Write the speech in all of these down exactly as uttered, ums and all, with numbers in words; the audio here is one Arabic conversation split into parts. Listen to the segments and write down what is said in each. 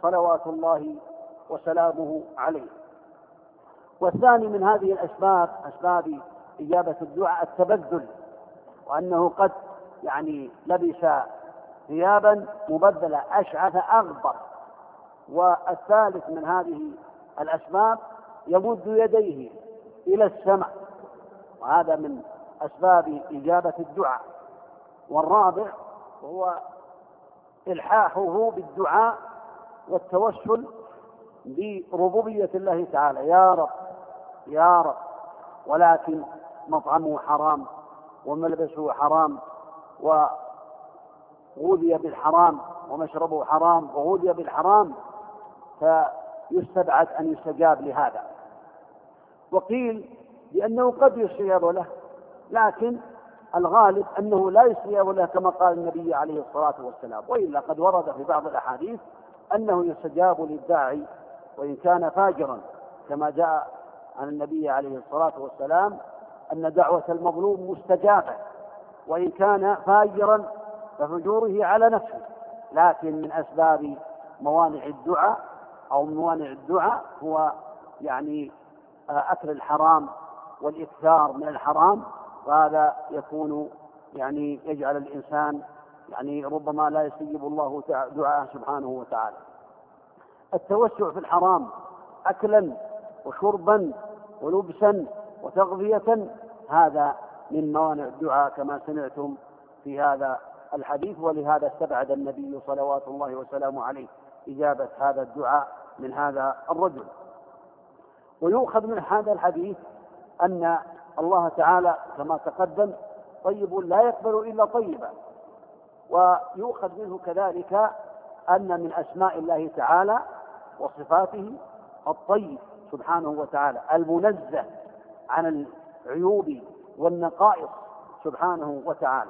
صلوات الله وسلامه عليه. والثاني من هذه الأسباب أسباب إجابة الدعاء التبذل، وأنه قد يعني لبس ثيابا مبذلة أشعث أغبر. والثالث من هذه الأسباب يمد يديه إلى السماء، وهذا من أسباب إجابة الدعاء. والرابع هو إلحاحه بالدعاء والتوسل بربوبية الله تعالى: يا رب يا رب، ولكن مطعمه حرام وملبسه حرام وغذي بالحرام ومشربه حرام وغذي بالحرام، فيستبعد أن يستجاب لهذا. وقيل بأنه قد يستجاب له، لكن الغالب أنه لا يستجاب له كما قال النبي عليه الصلاة والسلام. وإلا قد ورد في بعض الأحاديث أنه يستجاب للداعي وإن كان فاجرا، كما جاء عن النبي عليه الصلاة والسلام أن دعوة المظلوم مستجابة وإن كان فاجرا ففجوره على نفسه. لكن من أسباب موانع الدعاء أو موانع الدعاء هو يعني أكل الحرام والإكثار من الحرام، وهذا يكون يعني يجعل الإنسان يعني ربما لا يستجيب الله دعاءه سبحانه وتعالى. التوسع في الحرام أكلا وشربا ولبسا وتغذية، هذا من موانع الدعاء كما سمعتم في هذا الحديث. ولهذا استبعد النبي صلوات الله وسلامه عليه إجابة هذا الدعاء من هذا الرجل. ويؤخذ من هذا الحديث أن الله تعالى كما تقدم طيب لا يقبل إلا طيبا. ويؤخذ منه كذلك أن من أسماء الله تعالى وصفاته الطيب سبحانه وتعالى المنزه عن العيوب والنقائص سبحانه وتعالى.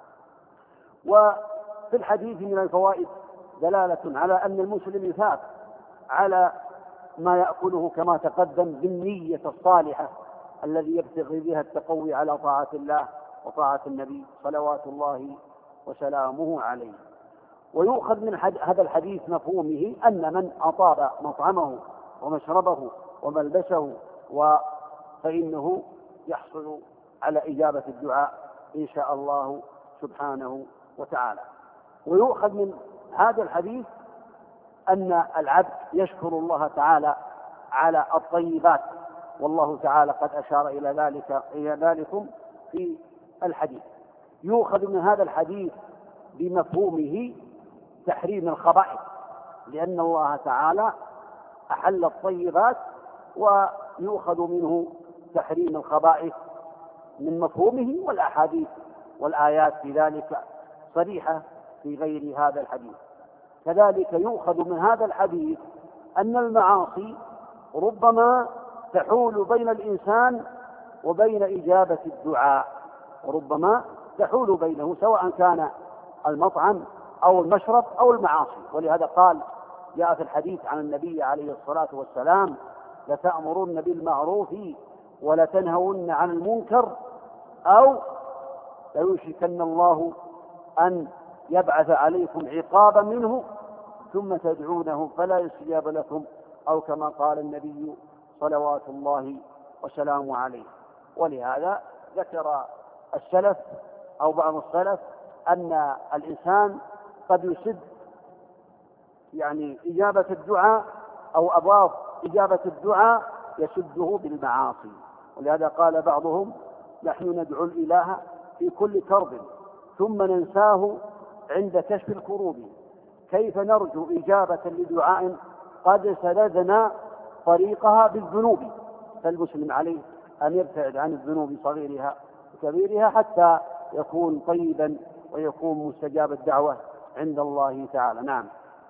وفي الحديث من الفوائد دلالة على أن المسلم يثاب على ما يأكله كما تقدم بالنية الصالحة الذي يبتغي بها التقوي على طاعة الله وطاعة النبي صلوات الله وسلامه عليه. ويؤخذ من هذا الحديث مفهومه أن من أطاب مطعمه ومشربه وملبسه فإنه يحصل على إجابة الدعاء إن شاء الله سبحانه وتعالى. ويؤخذ من هذا الحديث أن العبد يشكر الله تعالى على الطيبات، والله تعالى قد أشار إلى ذلك إلى ذلكم في الحديث. يؤخذ من هذا الحديث بمفهومه تحريم الخبائث، لأن الله تعالى أحل الطيبات، ويؤخذ منه تحريم الخبائث من مفهومه. والأحاديث والآيات في ذلك صريحة في غير هذا الحديث. كذلك يؤخذ من هذا الحديث أن المعاصي ربما تحول بين الإنسان وبين إجابة الدعاء، وربما تحول بينه سواء كان المطعم أو المشرب أو المعاصي. ولهذا قال جاء في الحديث عن النبي عليه الصلاة والسلام: لتأمرن بالمعروف ولتنهون عن المنكر أو ليوشكن الله أن يبعث عليكم عقابا منه ثم تدعونه فلا يستجاب لكم، أو كما قال النبي صلوات الله وسلامه عليه. ولهذا ذكر السلف أو بعض السلف أن الإنسان قد يسد يعني إجابة الدعاء أو أضاف إجابة الدعاء يسده بالمعاصي. ولهذا قال بعضهم: نحن ندعو الإله في كل كرب ثم ننساه عند كشف الكروب، كيف نرجو إجابة لدعاء قد سلذنا طريقها بالذنوب. فالمسلم عليه أن يبتعد عن الذنوب صغيرها وكبيرها حتى يكون طيبا ويكون مستجاب الدعوة عند الله تعالى. نعم.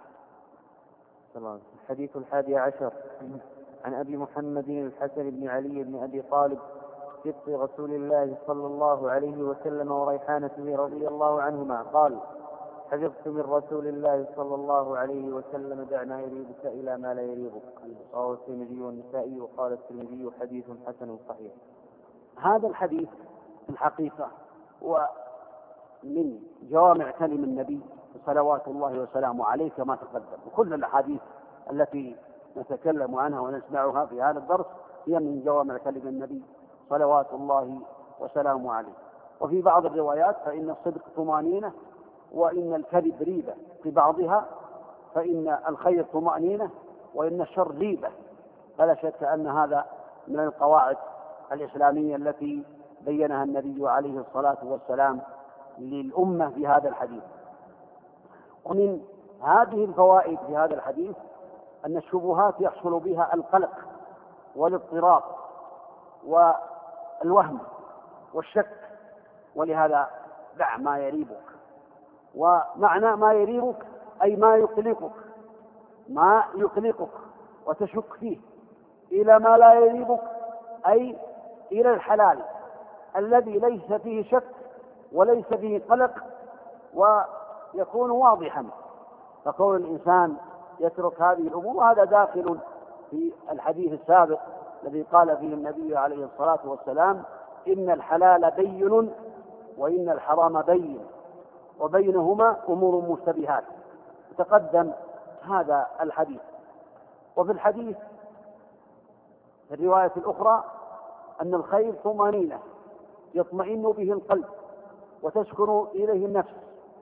الحديث الحادي عشر عن أبي محمد الحسن بن علي بن أبي طالب سبط رسول الله صلى الله عليه وسلم وريحانته رضي الله عنهما قال: حفظت من رسول الله صلى الله عليه وسلم: دعنا يريبك إلى ما لا يريبك. رواه الترمذي والنسائي. وقال الترمذي: حديث حسن صحيح. هذا الحديث في الحقيقة هو من جوامع كلم النبي صلوات الله وسلامه عليه كما تقدم. وكل الأحاديث التي نتكلم عنها ونسمعها في هذا الدرس هي من جوامع كلم النبي صلوات الله وسلامه عليه. وفي بعض الروايات فإن الصدق طمأنينة وإن الكذب ريبة، في بعضها فإن الخير طمأنينة وإن الشر ريبة. فلا شك أن هذا من القواعد الإسلامية التي بينها النبي عليه الصلاة والسلام للأمة في هذا الحديث. ومن هذه الفوائد في هذا الحديث أن الشبهات يحصل بها القلق والاضطراب والوهم والشك، ولهذا دع ما يريبك. ومعنى ما يريبك أي ما يقلقك، ما يقلقك وتشك فيه، إلى ما لا يريبك أي إلى الحلال الذي ليس فيه شك وليس فيه قلق ويكون واضحا. فقول الإنسان يترك هذه الأمور وهذا داخل في الحديث السابق الذي قال فيه النبي عليه الصلاة والسلام: إن الحلال بين وإن الحرام بين وبينهما أمور مشتبهات. تقدم هذا الحديث. وفي الحديث في الرواية الأخرى أن الخير طمأنينة يطمئن به القلب وتسكن إليه النفس،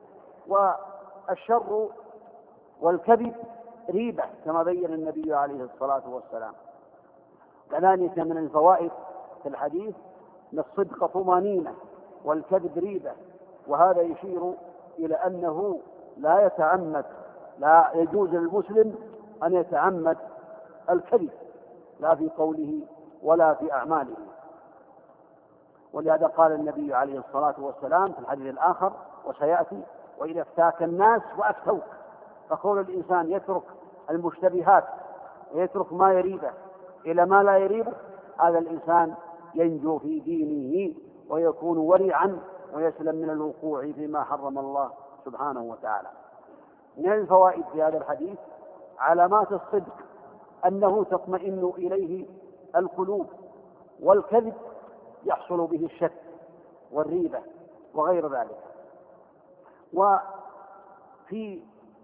والشر والكذب ريبة كما بين النبي عليه الصلاة والسلام. كذلك من الفوائد في الحديث أن الصدق طمأنينة والكذب ريبة، وهذا يشير إلى أنه لا يتعمد، لا يجوز للمسلم أن يتعمد الكذب لا في قوله ولا في أعماله. ولهذا قال النبي عليه الصلاة والسلام في الحديث الآخر وسيأتي: وإذا افتاك الناس وأفتوك. فقول الإنسان يترك المشتبهات ويترك ما يريبه إلى ما لا يريبه، هذا الإنسان ينجو في دينه ويكون ورعا ويسلم من الوقوع فيما حرم الله سبحانه وتعالى. من الفوائد في هذا الحديث علامات الصدق أنه تطمئن إليه القلوب، والكذب يحصل به الشك والريبة وغير ذلك. وفي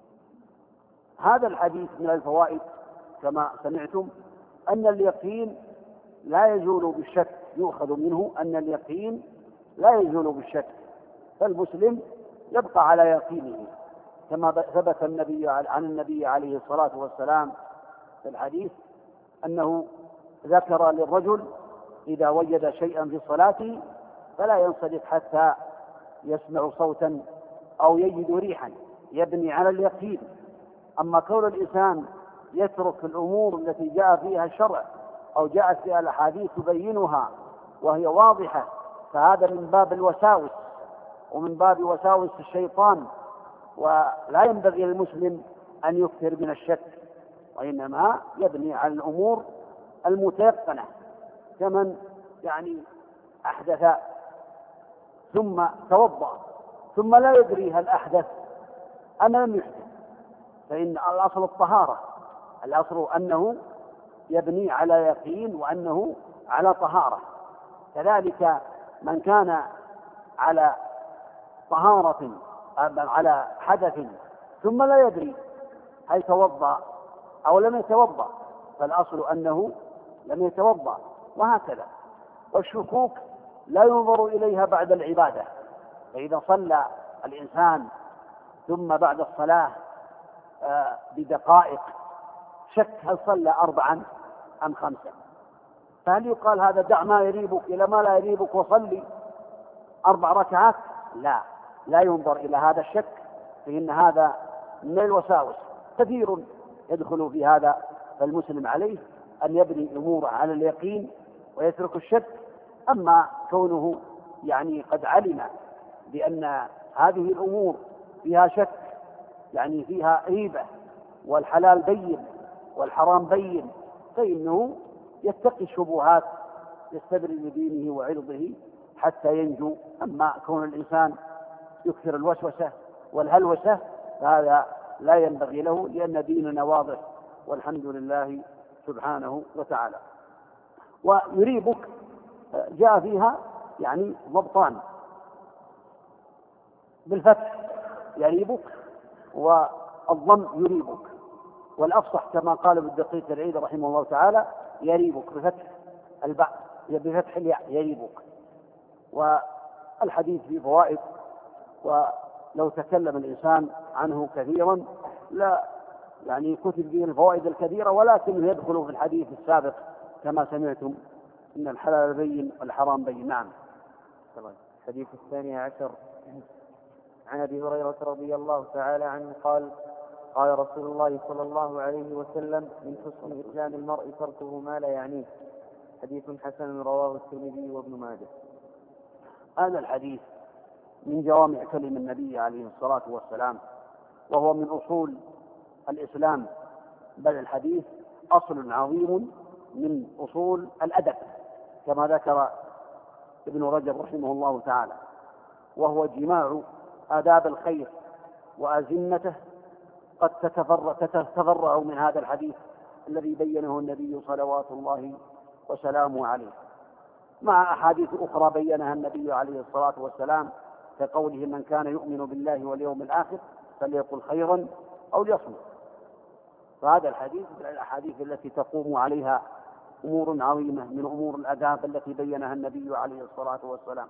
هذا الحديث من الفوائد كما سمعتم أن اليقين لا يزول بالشك، يؤخذ منه أن اليقين لا يزول بالشك، فالمسلم يبقى على يقينه كما ثبت النبي عن النبي عليه الصلاة والسلام في الحديث أنه ذكر للرجل إذا وجد شيئا في صلاته فلا ينصرف حتى يسمع صوتا أو يجد ريحا، يبني على اليقين. أما كون الإنسان يترك الأمور التي جاء فيها الشرع أو جاءت فيها الأحاديث تبينها وهي واضحة، فهذا من باب الوساوس ومن باب وساوس الشيطان، ولا ينبغي للمسلم أن يكثر من الشك، وإنما يبني على الأمور المتيقنة، كمن يعني أحدث ثم توضأ ثم لا يدري هل أحدث أم لم يحدث، فإن الأصل الطهارة، الأصل أنه يبني على يقين وأنه على طهارة. كذلك من كان على طهارة على حدث ثم لا يدري هل توضأ أو لم يتوضأ، فالأصل أنه لم يتوضأ، وهكذا. والشكوك لا ينظر إليها بعد العبادة، فإذا صلى الإنسان ثم بعد الصلاة بدقائق شك هل صلى أربعا أم خمسا، فهل يقال هذا دع ما يريبك إلى ما لا يريبك وصلي أربع ركعات؟ لا، لا ينظر إلى هذا الشك، فإن هذا من الوساوس كثير يدخل في هذا. فالمسلم عليه أن يبني أموره على اليقين ويترك الشك. أما كونه يعني قد علم بأن هذه الأمور فيها شك، يعني فيها ريبة، والحلال بين والحرام بين، فإنه يتقي الشبهات، يستبرئ لدينه وعرضه حتى ينجو. أما كون الإنسان يكثر الوسوسة والهلوسة فهذا لا ينبغي له، لأن ديننا واضح والحمد لله سبحانه وتعالى. ويريبك جاء فيها يعني ضبطان بالفتح، يريبك والضم يريبك، والأفصح كما قال ابن دقيق العيد رحمه الله تعالى يريبك بفتح الباء بفتح الياء يريبك. والحديث فيه فوائد، ولو تكلم الإنسان عنه كثيرا لا يعني كتب به الفوائد الكثيرة، ولكنه يدخل في الحديث السابق كما سمعتم إن الحلال بين والحرام بين. نعم. الحديث الثاني عشر عن أبي هريرة رضي الله تعالى عنه قال قال رسول الله صلى الله عليه وسلم من حسن إسلام المرء تركه ما لا يعنيه. حديث حسن رواه الترمذي وابن ماجه. هذا الحديث من جوامع كلم النبي عليه الصلاة والسلام، وهو من أصول الإسلام، بل الحديث أصل عظيم من أصول الأدب كما ذكر ابن رجب رحمه الله تعالى، وهو جماع آداب الخير وأزمته قد تتفرع من هذا الحديث الذي بينه النبي صلوات الله وسلامه عليه، مع أحاديث أخرى بينها النبي عليه الصلاة والسلام كقوله من كان يؤمن بالله واليوم الآخر فليقل خيرا أو ليصمت. فهذا الحديث من الأحاديث التي تقوم عليها أمور عظيمة من أمور الآداب التي بينها النبي عليه الصلاة والسلام.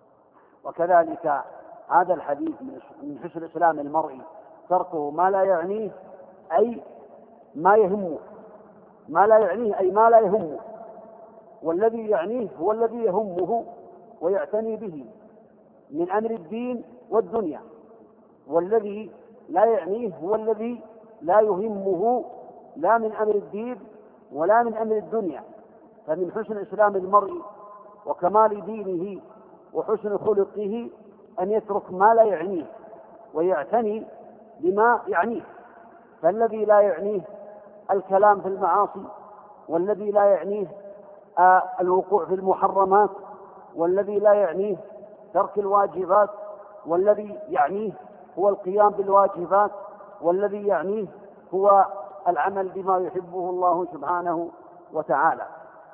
وكذلك هذا الحديث من حسن إسلام المرء تركه ما لا يعنيه أي ما يهمه، ما لا يعنيه أي ما لا يهمه، والذي يعنيه هو الذي يهمه ويعتني به من أمر الدين والدنيا، والذي لا يعنيه هو الذي لا يهمه لا من أمر الدين ولا من أمر الدنيا. فمن حسن إسلام المرء وكمال دينه وحسن خلقه أن يترك ما لا يعنيه ويعتني بما يعنيه. فالذي لا يعنيه الكلام في المعاصي، والذي لا يعنيه آه الوقوع في المحرمات، والذي لا يعنيه ترك الواجبات، والذي يعنيه هو القيام بالواجبات، والذي يعنيه هو العمل بما يحبه الله سبحانه وتعالى.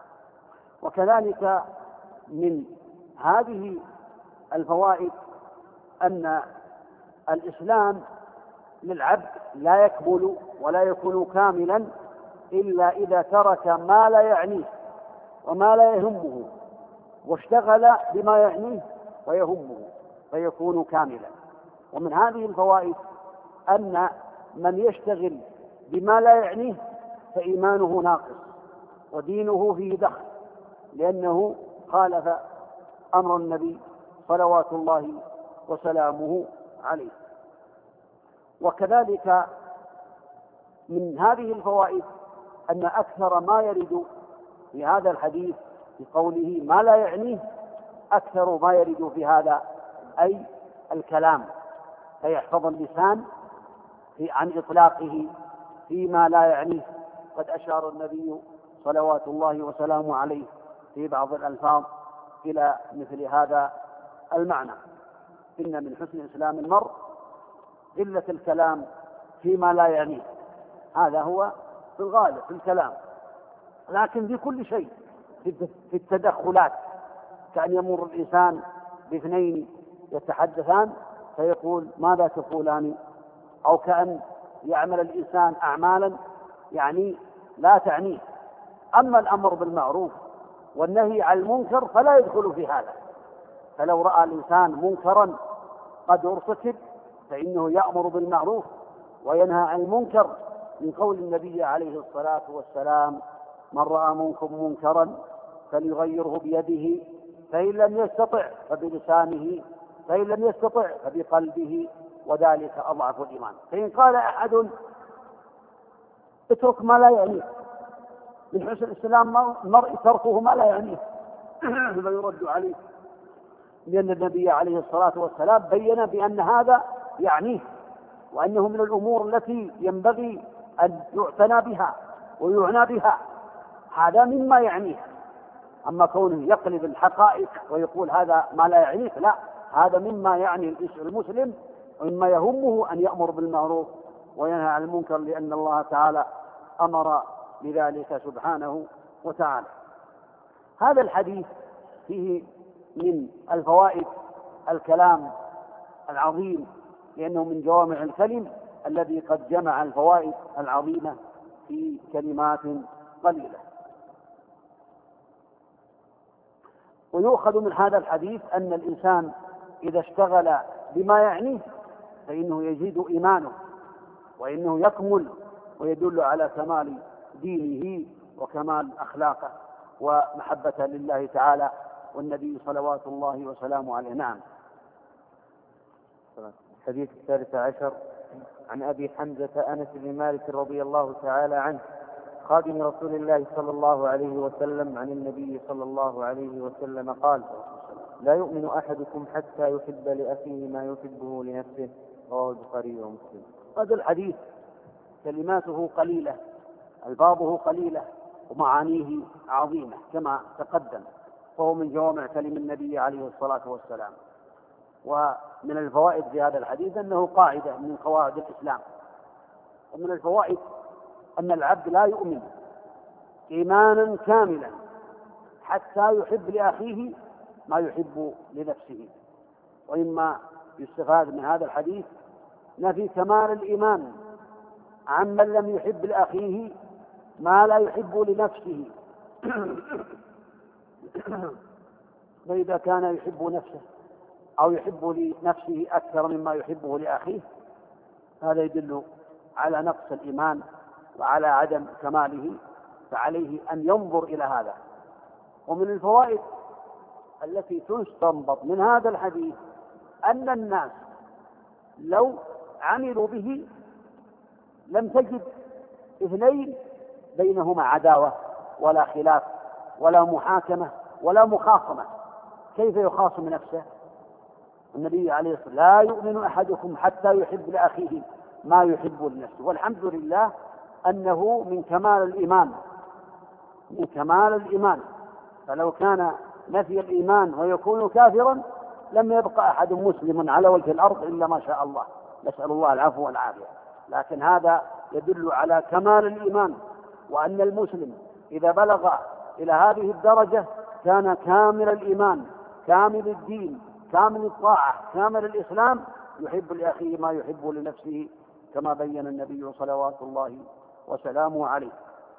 وكذلك من هذه الفوائد أن الإسلام للعبد لا يكمل ولا يكون كاملا إلا إذا ترك ما لا يعنيه وما لا يهمه واشتغل بما يعنيه ويهمه فيكون كاملا. ومن هذه الفوائد أن من يشتغل بما لا يعنيه فإيمانه ناقص ودينه فيه دخل، لأنه خالف أمر النبي صلوات الله وسلامه عليه. وكذلك من هذه الفوائد أن أكثر ما يرد في هذا الحديث بقوله ما لا يعنيه أكثر ما يرد في هذا أي الكلام، فيحفظ اللسان في عن إطلاقه فيما لا يعنيه. قد أشار النبي صلوات الله وسلامه عليه في بعض الألفاظ إلى مثل هذا المعنى. إن من حسن إسلام المرء قلة الكلام فيما لا يعنيه، هذا هو في الغالب في الكلام، لكن في كل شيء، في التدخلات، كأن يمر الإنسان باثنين يتحدثان فيقول ماذا تقولان، أو كأن يعمل الإنسان أعمالا يعني لا تعنيه. أما الأمر بالمعروف والنهي عن المنكر فلا يدخل في هذا، فلو رأى الإنسان منكرا قد ارتكب فإنه يأمر بالمعروف وينهى عن المنكر، من قول النبي عليه الصلاة والسلام من رأى منكم منكرا فليغيره بيده فإن لم يستطع فبلسانه فإن لم يستطع فبقلبه وذلك أضعف الإيمان. فإن قال أحد اترك ما لا يعنيه، من حسن الإسلام المرء تركه ما لا يعنيه فيرد عليه، لأن النبي عليه الصلاة والسلام بين بأن هذا يعنيه، وأنه من الأمور التي ينبغي أن يعتنى بها ويعنى بها، هذا مما يعنيه. أما كونه يقلب الحقائق ويقول هذا ما لا يعنيه، لا، هذا مما يعني المسلم ومما يهمه أن يأمر بالمعروف وينهى عن المنكر، لأن الله تعالى أمر بذلك سبحانه وتعالى. هذا الحديث فيه من الفوائد الكلام العظيم، لأنه من جوامع الكلم، الذي قد جمع الفوائد العظيمة في كلمات قليلة. ويؤخذ من هذا الحديث أن الإنسان إذا اشتغل بما يعنيه فإنه يزيد إيمانه وإنه يكمل، ويدل على كمال دينه وكمال أخلاقه ومحبة لله تعالى والنبي صلوات الله وسلامه عليه. نعم. الحديث الثالث عشر عن أبي حمزة أنس بن مالك رضي الله تعالى عنه خادم رسول الله صلى الله عليه وسلم عن النبي صلى الله عليه وسلم قال: لا يؤمن أحدكم حتى يحب لأخيه ما يحبه لنفسه. رواه البخاري ومسلم. هذا الحديث كلماته قليلة، ألفاظه قليلة، ومعانيه عظيمة كما تقدم، فهو من جوامع كلم النبي عليه الصلاة والسلام. ومن الفوائد في هذا الحديث أنه قاعدة من قواعد الإسلام. ومن الفوائد أن العبد لا يؤمن إيمانا كاملا حتى يحب لأخيه ما يحب لنفسه. وإما يستفاد من هذا الحديث نفي كمال الإيمان عمن لم يحب لأخيه ما لا يحب لنفسه. فإذا كان يحب نفسه أو يحب لنفسه أكثر مما يحبه لأخيه هذا يدل على نقص الإيمان وعلى عدم كماله، فعليه أن ينظر إلى هذا. ومن الفوائد التي تستنبط من هذا الحديث أن الناس لو عملوا به لم تجد اثنين بينهما عداوة ولا خلاف ولا محاكمة ولا مخاصمة. كيف يخاصم نفسه؟ النبي عليه الصلاة والسلام: لا يؤمن أحدكم حتى يحب لأخيه ما يحب لنفسه. والحمد لله أنه من كمال الإيمان، من كمال الإيمان. فلو كان نفي الإيمان ويكون كافرا لم يبقى أحد مسلم على وجه الأرض إلا ما شاء الله، نسأل الله العفو والعافية. لكن هذا يدل على كمال الإيمان، وأن المسلم إذا بلغ إلى هذه الدرجة كان كامل الإيمان، كامل الدين، كامل الطاعة، كامل الإسلام، يحب لأخيه ما يحب لنفسه كما بين النبي صلوات الله وسلامه عليه.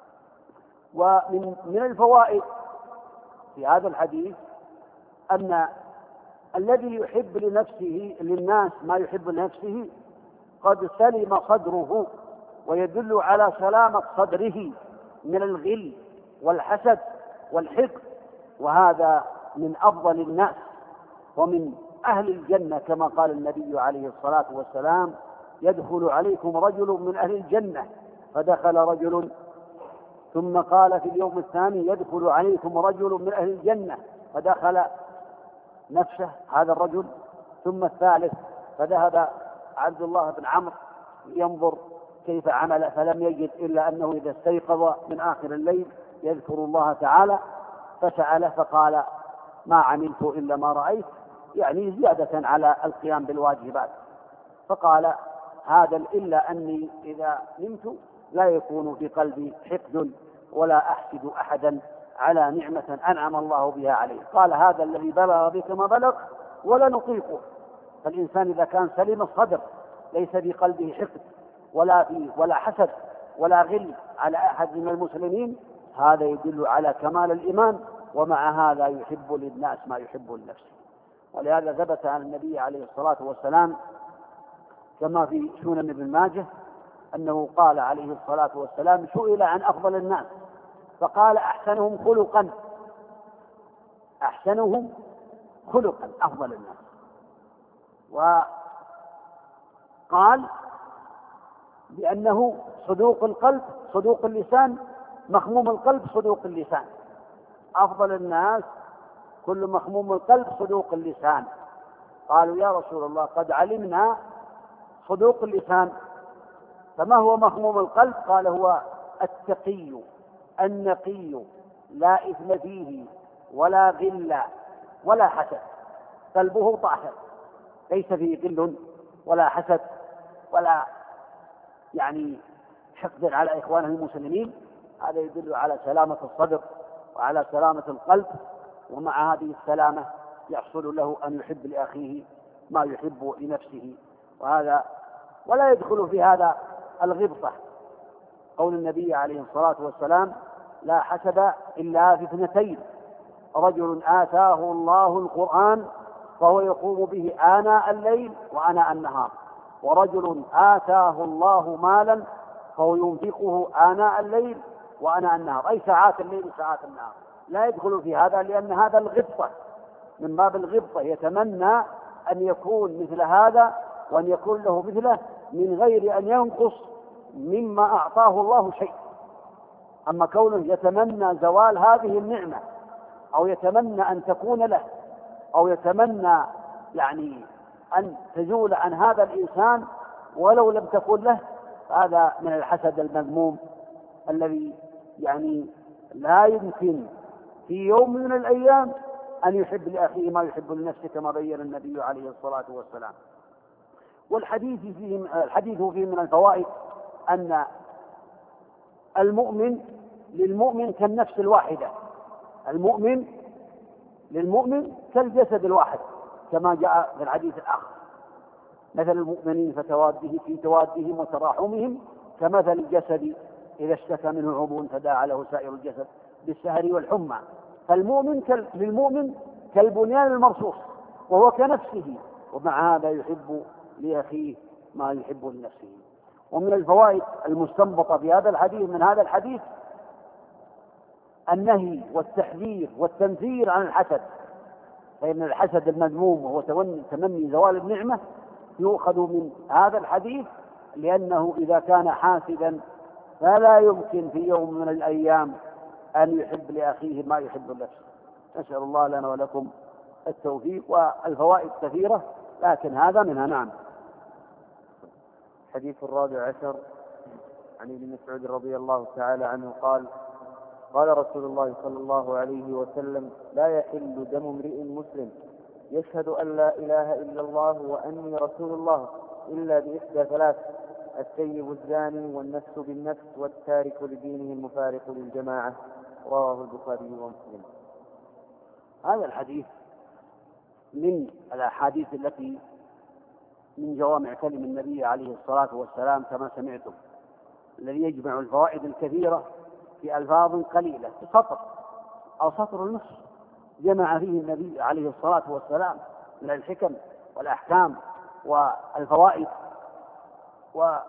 ومن من الفوائد في هذا الحديث أن الذي يحب لنفسه للناس ما يحب لنفسه قد سلم صدره، ويدل على سلامة صدره من الغل والحسد والحقد، وهذا من أفضل الناس ومن أهل الجنة كما قال النبي عليه الصلاة والسلام: يدخل عليكم رجل من أهل الجنة، فدخل رجل، ثم قال في اليوم الثاني: يدخل عليكم رجل من أهل الجنة، فدخل نفسه هذا الرجل، ثم الثالث فذهب عبد الله بن عمرو ينظر كيف عمل فلم يجد إلا أنه إذا استيقظ من آخر الليل يذكر الله تعالى، فسأله فقال: ما عملت إلا ما رأيت، يعني زيادة على القيام بالواجبات. فقال: هذا إلا أني إذا نمت لا يكون في قلبي حقد ولا أحسد أحدا على نعمة أنعم الله بها عليه. قال: هذا الذي بلغ بك ما بلغ ولا نطيقه. فالإنسان إذا كان سليم الصدر ليس في قلبه حقد ولا في ولا حسد ولا غل على أحد من المسلمين، هذا يدل على كمال الإيمان، ومع هذا يحب للناس ما يحب لنفسه. ولهذا ثبت عن النبي عليه الصلاة والسلام كما في سنن ابن ماجه أنه قال عليه الصلاة والسلام: سئل عن أفضل الناس فقال: أحسنهم خلقا. أحسنهم خلقا، أفضل الناس. وقال بأنه صدوق القلب صدوق اللسان، مخموم القلب صدوق اللسان. أفضل الناس كل مخموم القلب صدوق اللسان. قالوا: يا رسول الله قد علمنا صدوق اللسان، فما هو مخموم القلب؟ قال: هو التقي النقي لا إثم فيه ولا غل ولا حسد، قلبه طاهر ليس فيه غل ولا حسد ولا يعني حقد على إخوانه المسلمين. هذا يدل على سلامة الصدر وعلى سلامة القلب، ومع هذه السلامة يحصل له أن يحب لأخيه ما يحب لنفسه. وهذا ولا يدخل في هذا الغبطة. قول النبي عليه الصلاة والسلام: لا حسد إلا في اثنتين: رجل آتاه الله القرآن فهو يقوم به آناء الليل وآناء النهار، ورجل آتاه الله مالا فهو ينفقه آناء الليل وآناء النهار، أي ساعات الليل وساعات النهار. لا يدخل في هذا، لأن هذا الغبطة، من باب الغبطة، يتمنى أن يكون مثل هذا وأن يكون له مثله من غير أن ينقص مما أعطاه الله شيء. أما كونه يتمنى زوال هذه النعمة، أو يتمنى أن تكون له، أو يتمنى يعني أن تزول عن هذا الإنسان ولو لم تكن له، هذا من الحسد المذموم الذي يعني لا يمكن في يوم من الأيام أن يحب لأخيه ما يحب لنفسه، كما بين النبي عليه الصلاة والسلام. والحديث فيه الحديث فيه من الفوائد أن المؤمن للمؤمن كالنفس الواحدة، المؤمن للمؤمن كالجسد الواحد، كما جاء في الحديث الآخر: مثل المؤمنين فتواده في توادهم وتراحمهم كمثل الجسد إذا اشتكى منه عضو تداعى له سائر الجسد بالسهر والحمى. فالمؤمن كال... للمؤمن كالبنيان المرصوص، وهو كنفسه، ومع هذا يحب لأخيه ما يحب لنفسه. ومن الفوائد المستنبطة في هذا الحديث من هذا الحديث النهي والتحذير والتنفير عن الحسد، فإن الحسد المذموم وهو تمني زوال النعمة يؤخذ من هذا الحديث، لأنه إذا كان حاسدا فلا يمكن في يوم من الأيام أن يحب لأخيه ما يحب لنفسه. نسأل الله لنا ولكم التوفيق. والفوائد كثيرة لكن هذا منها. نعم. الحديث الرابع عشر عن ابن مسعود رضي الله تعالى عنه قال: قال رسول الله صلى الله عليه وسلم: لا يحل دم امرئ مسلم يشهد أن لا إله إلا الله وأني رسول الله إلا بإحدى ثلاث: السيب الزاني، والنفس بالنفس، والتارك لدينه المفارق للجماعة. رواه البخاري ومسلم. هذا الحديث من الأحاديث التي من جوامع كلم النبي عليه الصلاة والسلام كما سمعتم، الذي يجمع الفوائد الكثيرة في ألفاظ قليلة، في سطر أو سطر ونصف جمع فيه النبي عليه الصلاة والسلام من الحكم والأحكام والفوائد وما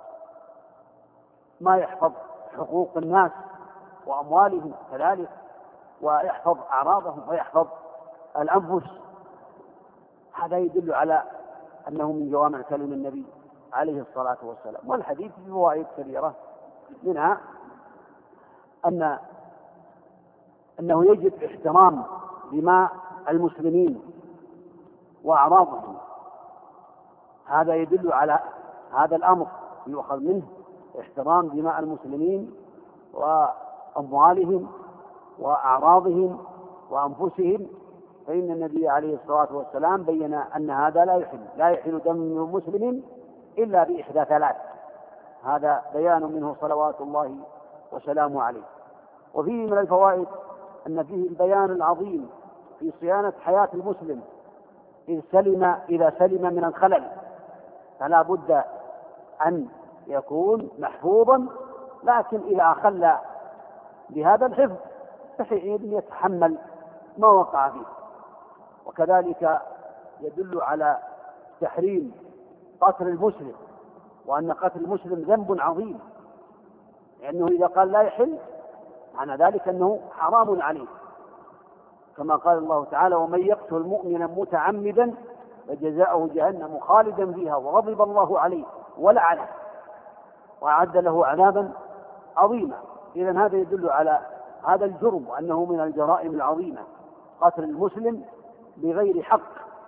يحفظ حقوق الناس وأموالهم كذلك، ويحفظ أعراضهم ويحفظ الأنفس. هذا يدل على أنه من جوامع كلم النبي عليه الصلاة والسلام. والحديث فيه فوائد كبيرة، منها أن أنه يجب احترام دماء المسلمين وأعراضهم. هذا يدل على هذا الأمر، يؤخذ منه احترام دماء المسلمين وأموالهم وأعراضهم وأنفسهم، فإن النبي عليه الصلاة والسلام بين أن هذا لا يحل لا يحل دم مسلم إلا بإحدى ثلاث. هذا بيان منه صلوات الله وسلامه عليه. وفيه من الفوائد أن فيه البيان العظيم في صيانة حياة المسلم إذ سلم إذا سلم من الخلل، فلا بد أن يكون محفوظا، لكن إذا أخل بهذا الحفظ فحينئذ يتحمل ما وقع فيه. وكذلك يدل على تحريم قتل المسلم، وأن قتل المسلم ذنب عظيم، لأنه إذا قال لا يحل معنى ذلك أنه حرام عليه، كما قال الله تعالى: ومن يقتل مؤمنا متعمدا فجزاؤه جهنم خالدا فيها وغضب الله عليه ولعنه وأعد له عذابا عظيما. إذن هذا يدل على هذا الجرم، وأنه من الجرائم العظيمة قتل المسلم بغير حق.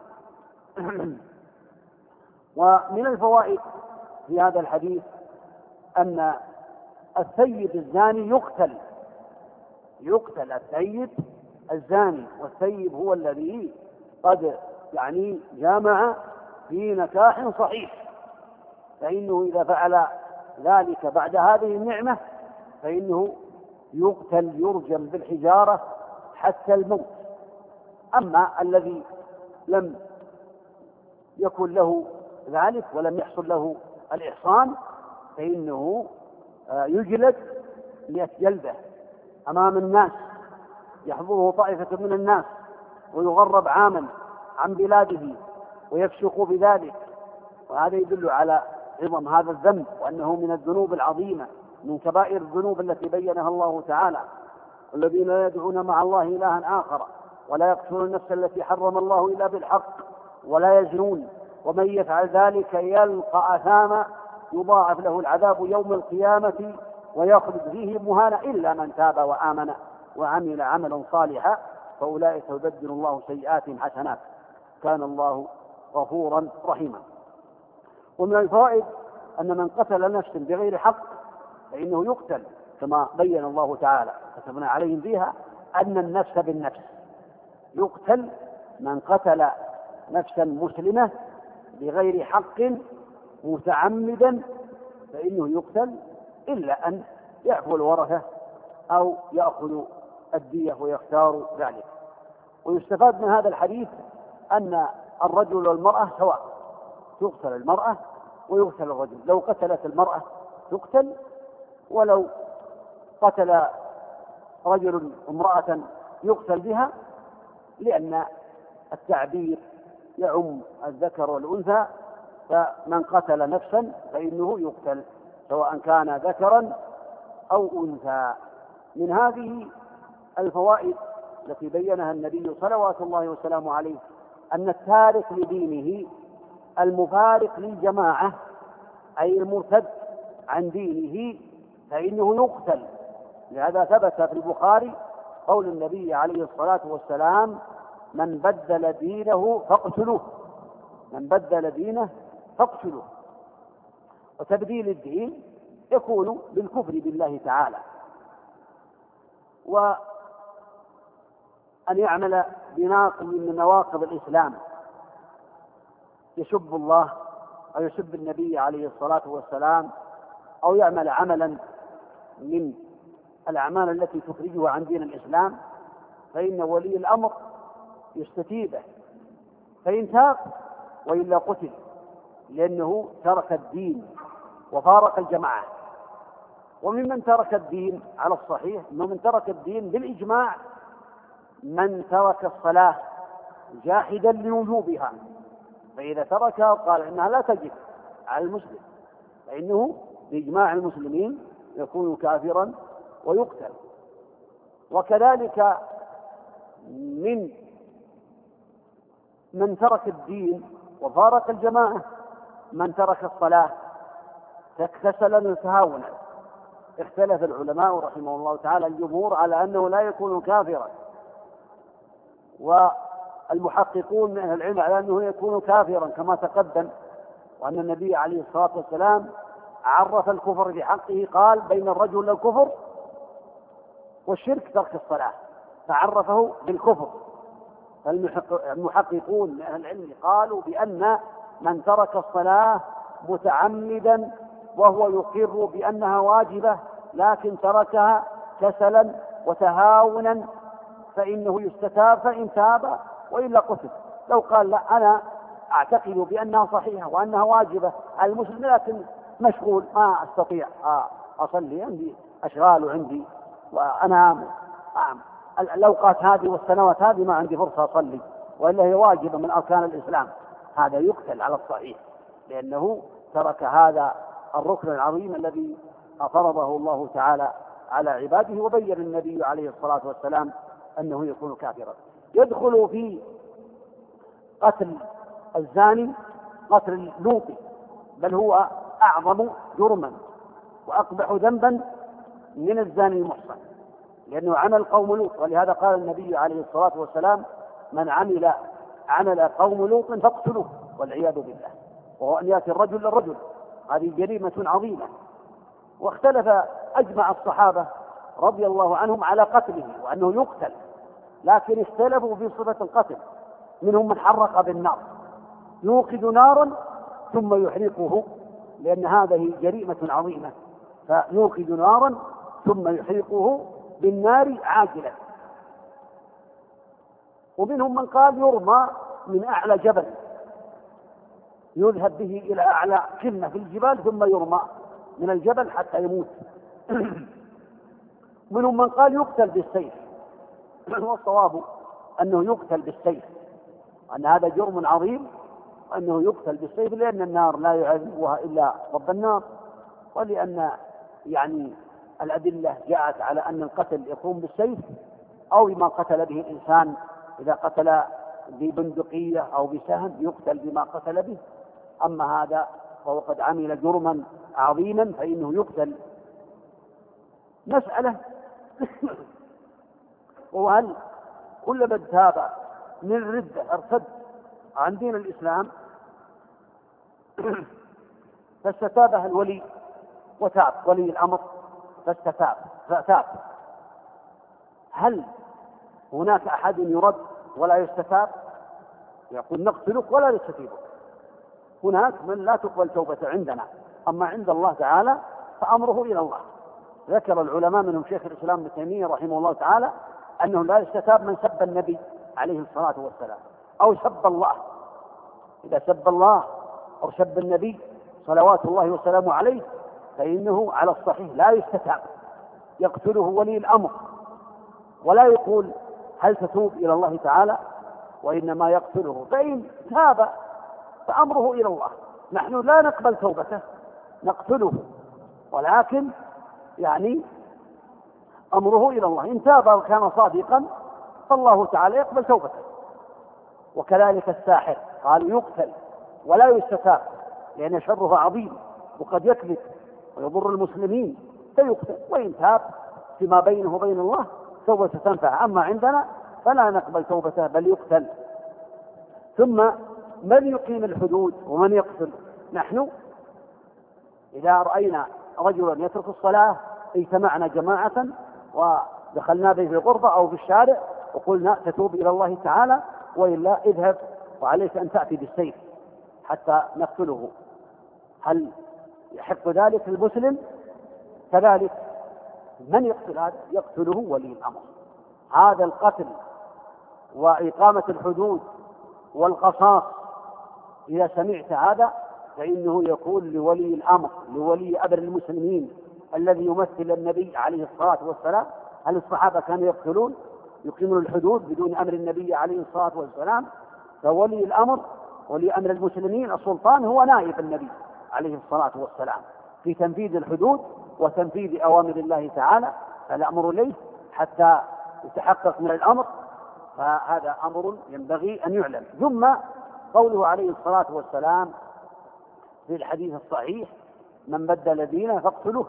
ومن الفوائد في هذا الحديث أن الثيب الزاني يقتل يقتل الثيب الزاني، والثيب هو الذي قد يعني جامع في نكاح صحيح، فإنه إذا فعل ذلك بعد هذه النعمة فإنه يقتل يرجم بالحجارة حتى الموت. أما الذي لم يكن له ذلك ولم يحصل له الإحصان فإنه يجلد مئة جلدة أمام الناس، يحضره طائفة من الناس ويغرب عاما عن بلاده ويفسق بذلك. وهذا يدل على عظم هذا الذنب وأنه من الذنوب العظيمة من كبائر الذنوب التي بينها الله تعالى. الذين لا يدعون مع الله إلها آخر ولا يقتلون النفس التي حرم الله إلا بالحق ولا يزنون ومن يفعل ذلك يلقى أثاما يضاعف له العذاب يوم القيامة ويخلد فيه مهانا إلا من تاب وآمن وعمل عملا صالحا فأولئك يبدل الله سيئاتهم حسنات كان الله غفورا رحيما. ومن الفوائد أن من قتل نفسا بغير حق فإنه يقتل كما بين الله تعالى كتبنا عليهم فيها أن النفس بالنفس، يقتل من قتل نفسا مسلمة بغير حق متعمدا فإنه يقتل إلا أن يعفو الورثة أو يأخذ الدية ويختار ذلك. ويستفاد من هذا الحديث أن الرجل والمرأة سواء، تقتل المرأة ويقتل الرجل، لو قتلت المرأة تقتل، ولو قتل رجل امرأة يقتل بها، لأن التعبير يعم الذكر والأنثى، فمن قتل نفسا فإنه يقتل سواء كان ذكرا أو أنثى. من هذه الفوائد التي بينها النبي صلوات الله وسلامه عليه أن التارك لدينه المفارق للجماعة أي المرتد عن دينه فإنه يقتل. لهذا ثبت في البخاري قول النبي عليه الصلاة والسلام من بدل دينه فاقتلوه، من بدل دينه فاقتلوه. وتبديل الدين يكون بالكفر بالله تعالى، وأن يعمل بناقض من نواقض الإسلام، يسب الله أو يسب النبي عليه الصلاة والسلام أو يعمل عملا من الأعمال التي تخرجه عن دين الإسلام، فإن ولي الأمر يستتيبه فإن تاب وإلا قتل، لأنه ترك الدين وفارق الجماعة. وممن ترك الدين على الصحيح أنه من ترك الدين بالإجماع من ترك الصلاة جاحدا لوجوبها، فإذا تركها قال إنها لا تجب على المسلم فإنه بإجماع المسلمين يكون كافرا ويقتل. وكذلك من من ترك الدين وفارق الجماعة من ترك الصلاة كسلا وتهاونا. اختلف العلماء رحمه الله تعالى الجمهور على أنه لا يكون كافرا، والمحققون من أهل العلم على أنه يكون كافرا كما تقدم، وأن النبي عليه الصلاة والسلام عرف الكفر بحقه قال بين الرجل الكفر والشرك ترك الصلاة فعرفه بالكفر. فالمحققون من أهل العلم قالوا بأن من ترك الصلاة متعمدا وهو يقر بأنها واجبة لكن تركها كسلا وتهاونا فإنه يستتاب فإن تاب وإلا قتل. لو قال لا أنا أعتقد بأنها صحيحة وأنها واجبة على المسلم لكن مشغول ما أستطيع أصلي عندي أشغال عندي وأنا أعمل الأوقات هذه والسنوات هذه ما عندي فرصة أصلي وإلا هي واجبة من أركان الإسلام، هذا يقتل على الصحيح لأنه ترك هذا الركن العظيم الذي فرضه الله تعالى على عباده. وبين النبي عليه الصلاة والسلام أنه يكون كافرا. يدخل في قتل الزاني قتل اللوط، بل هو أعظم جرما وأقبح ذنبا من الزاني المحصن لأنه عمل قوم لوط. ولهذا قال النبي عليه الصلاة والسلام من عمل عمل قوم لوط فاقتلوه والعياذ بالله، وهو أن يأتي الرجل للرجل، هذه جريمة عظيمة. واختلف أجمع الصحابة رضي الله عنهم على قتله وأنه يقتل، لكن اختلفوا في صفة القتل. منهم من حرق بالنار، يوقد نارا ثم يحرقه لأن هذه جريمة عظيمة، فيوقد نارا ثم يحرقه بالنار عاجلا. ومنهم من قال يرمى من أعلى جبل يذهب به إلى أعلى قمة في الجبال ثم يرمى من الجبل حتى يموت. منهم من قال يقتل بالسيف، والصواب أنه يقتل بالسيف، أن هذا جرم عظيم، وأنه يقتل بالسيف، لأن النار لا يعذبها إلا رب النار، ولأن يعني الأدلة جاءت على أن القتل يكون بالسيف أو بما قتل به الإنسان، إذا قتل ببندقية أو بسهم يقتل بما قتل به. أما هذا فهو قد عمل جرما عظيما فإنه يقتل. مسألة وهل كل من تاب من الردة ارتد عن دين الإسلام فاستتابه الولي وتاب، ولي الأمر فاستتاب فتاب، هل هناك أحد يرد ولا يستتاب؟ يقول نقتلك ولا نستتيبك. هناك من لا تقبل توبة عندنا، أما عند الله تعالى فأمره إلى الله. ذكر العلماء منهم شيخ الإسلام ابن تيمية رحمه الله تعالى أنه لا يستتاب من سب النبي عليه الصلاة والسلام أو سب الله. إذا سب الله أو سب النبي صلوات الله وسلامه عليه فإنه على الصحيح لا يستتاب، يقتله ولي الأمر، ولا يقول هل تتوب إلى الله تعالى، وإنما يقتله. فإن تاب فأمره إلى الله، نحن لا نقبل توبته نقتله، ولكن يعني أمره إلى الله. إن تاب وكان صادقا فالله تعالى يقبل توبته. وكذلك الساحر قال يقتل ولا يستتاب، لأن شره عظيم وقد يكذب ويضر المسلمين فيقتل، وإن تاب فيما بينه وبين الله توبة تنفع. أما عندنا فلا نقبل توبته بل يقتل. ثم من يقيم الحدود ومن يقتل؟ نحن إذا رأينا رجلا يترك الصلاة اجتمعنا جماعة ودخلنا به في الغرفة أو في الشارع وقلنا تتوب إلى الله تعالى، وإلا اذهب وعليك أن تأتي بالسيف حتى نقتله. هل يحق ذلك المسلم؟ كذلك من يقتل هذا؟ يقتله ولي الأمر. هذا القتل وإقامة الحدود والقصاص إذا سمعت هذا فإنه يكون لولي الأمر، لولي أمر المسلمين الذي يمثل النبي عليه الصلاة والسلام. هل الصحابة كانوا يقتلون يقيمون الحدود بدون أمر النبي عليه الصلاة والسلام؟ فولي الأمر ولي أمر المسلمين السلطان هو نائب النبي عليه الصلاة والسلام في تنفيذ الحدود وتنفيذ أوامر الله تعالى، فالأمر إليه حتى يتحقق من الأمر، فهذا أمر ينبغي أن يعلم. ثم قوله عليه الصلاة والسلام في الحديث الصحيح من بدل دينه فاقتلوه،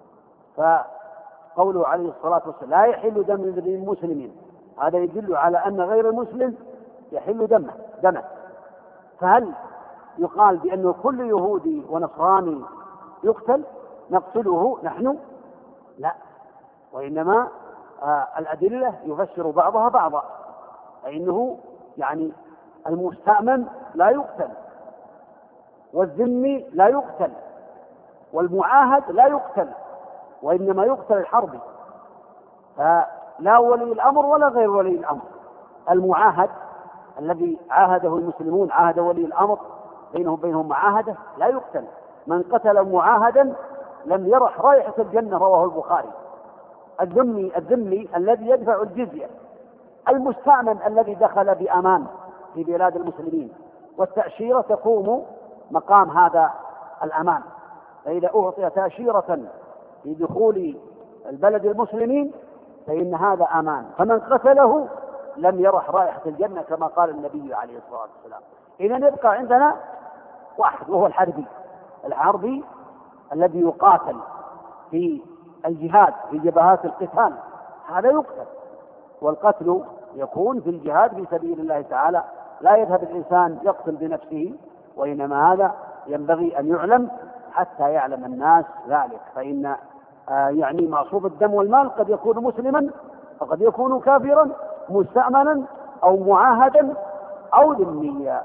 فقوله عليه الصلاة والسلام لا يحل دم المسلمين، هذا يدل على أن غير المسلم يحل دمه دمه. فهل يقال بأنه كل يهودي ونصراني يقتل نقتله نحن؟ لا، وإنما آه الأدلة يفسر بعضها بعضا، فإنه يعني المستأمن لا يقتل، والذمي لا يقتل، والمعاهد لا يقتل، وإنما يقتل الحربي. فلا ولي الأمر ولا غير ولي الأمر. المعاهد الذي عاهده المسلمون عاهد ولي الأمر بينهم بينهم معاهدة لا يقتل. من قتل معاهدا لم يرح رائحة الجنة، رواه البخاري. الذمي الذمي الذي يدفع الجزية، المستأمن الذي دخل بأمان في بلاد المسلمين، والتأشيرة تقوم مقام هذا الأمان. فإذا أعطي تأشيرة في دخول البلد المسلمين فإن هذا أمان، فمن قتله لم يرح رائحة الجنة كما قال النبي عليه الصلاة والسلام. إذن يبقى عندنا واحد وهو الحربي، الحربي الذي يقاتل في الجهاد في جبهات القتال، هذا يقتل. والقتل يكون في الجهاد في سبيل الله تعالى، لا يذهب الإنسان يقتل بنفسه، وإنما هذا ينبغي أن يعلم حتى يعلم الناس ذلك. فإن آه يعني معصوب الدم والمال قد يكون مسلما وقد يكون كافرا، مستأمنا أو معاهدا أو ذميا.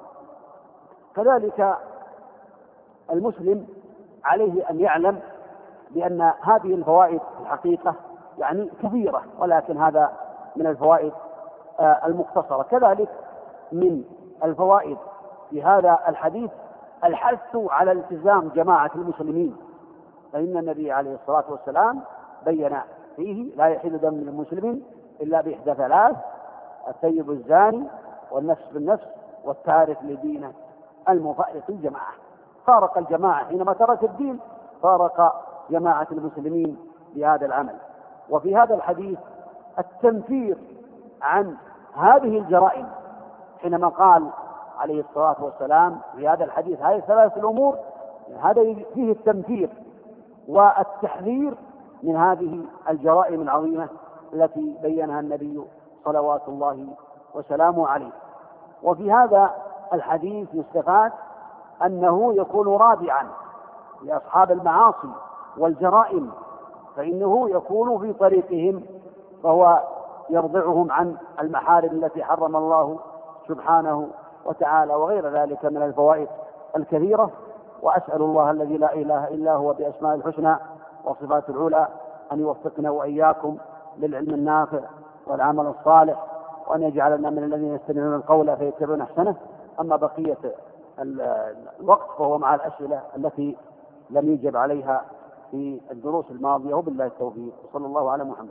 كذلك المسلم عليه أن يعلم بأن هذه الفوائد في الحقيقة يعني كثيرة، ولكن هذا من الفوائد آه المختصرة. كذلك من الفوائد في هذا الحديث الحث على التزام جماعة المسلمين، فإن النبي عليه الصلاة والسلام بين فيه: لا يحل دم المسلم إلا بإحدى ثلاث: الثيب الزاني، والنفس بالنفس، والتارك لدينه، المفارق الجماعة. فارق الجماعة حينما ترك الدين، فارق جماعة المسلمين بهذا العمل. وفي هذا الحديث التنفير عن هذه الجرائم، حينما قال عليه الصلاة والسلام في هذا الحديث هذه ثلاث الأمور، هذا فيه التنفير والتحذير من هذه الجرائم العظيمة التي بينها النبي صلوات الله وسلامه عليه. وفي هذا الحديث يستفاد أنه يكون رادعا لأصحاب المعاصي والجرائم، فإنه يكون في طريقهم، فهو يرضعهم عن المحارم التي حرم الله سبحانه وتعالى، وغير ذلك من الفوائد الكثيرة. وأسأل الله الذي لا إله إلا هو بأسماء الحسنى وصفات العلى أن يوفقنا وإياكم للعلم النافع والعمل الصالح، وأن يجعلنا من الذين يستمعون القول فيتبعون أحسنه. أما بقية الوقت فهو مع الأسئلة التي لم يجب عليها في الدروس الماضية، وبالله التوفيق، وصلى الله على محمد.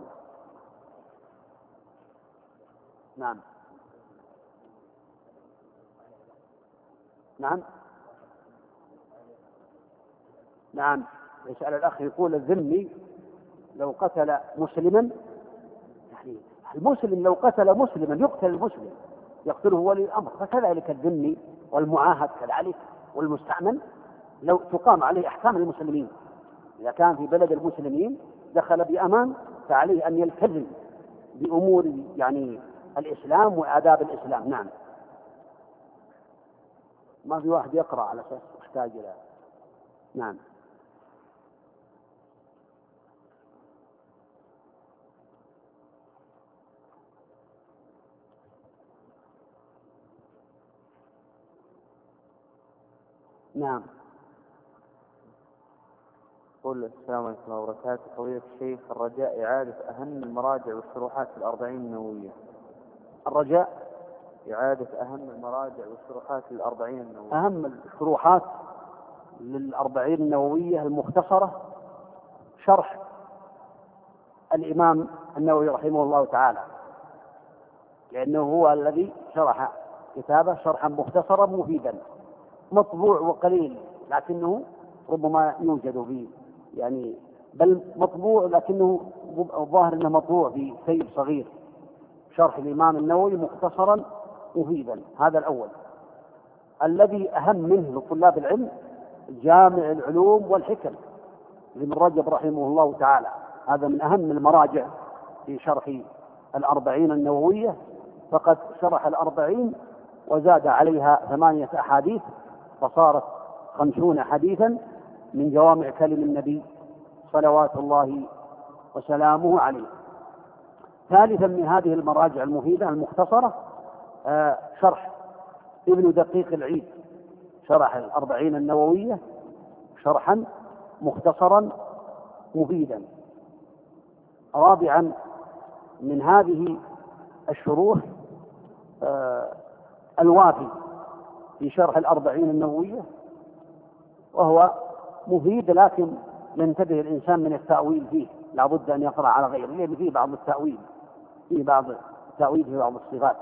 نعم نعم نعم يسأل الأخ يقول: الذمي لو قتل مسلما، يعني المسلم لو قتل مسلما يقتل المسلم، يقتله ولي الأمر، فكذلك الذمي والمعاهد كذلك والمستعمل لو تقام عليه أحكام المسلمين. إذا كان في بلد المسلمين دخل بأمان، فعليه أن يلتزم بأمور يعني الإسلام وآداب الإسلام. نعم. ما في واحد يقرأ على أساس يحتاج إلى. نعم. نعم. قل السلام عليكم ورحمة الله وبركاته. فضيلة الشيخ، الرجاء إعادة أهم المراجع والشروحات في الأربعين النووية. الرجاء إعادة أهم المراجع والشروحات للأربعين النووية. أهم الشروحات للأربعين النووية المختصرة شرح الإمام النووي رحمه الله تعالى، لأنه هو الذي شرح كتابه شرحا مختصرا مفيدا، مطبوع وقليل، لكنه ربما يوجد فيه يعني بل مطبوع، لكنه الظاهر أنه مطبوع في كتيب صغير، شرح الإمام النووي مختصرا مفيدا. هذا الأول. الذي أهم منه لطلاب العلم جامع العلوم والحكم لابن رجب رحمه الله تعالى، هذا من أهم المراجع في شرح الأربعين النووية، فقد شرح الأربعين وزاد عليها ثمانية أحاديث فصارت خمسون حديثا من جوامع كلم النبي صلوات الله وسلامه عليه. ثالثا من هذه المراجع المفيدة المختصرة آه شرح ابن دقيق العيد، شرح الأربعين النووية شرحا مختصرا مفيدا. رابعا من هذه الشروح آه الوافي في شرح الأربعين النووية، وهو مفيد، لكن ينتبه الإنسان من التأويل فيه، لا بد أن يقرأ على غيره، لأن فيه بعض التأويل فيه بعض التأويل في بعض الصفات.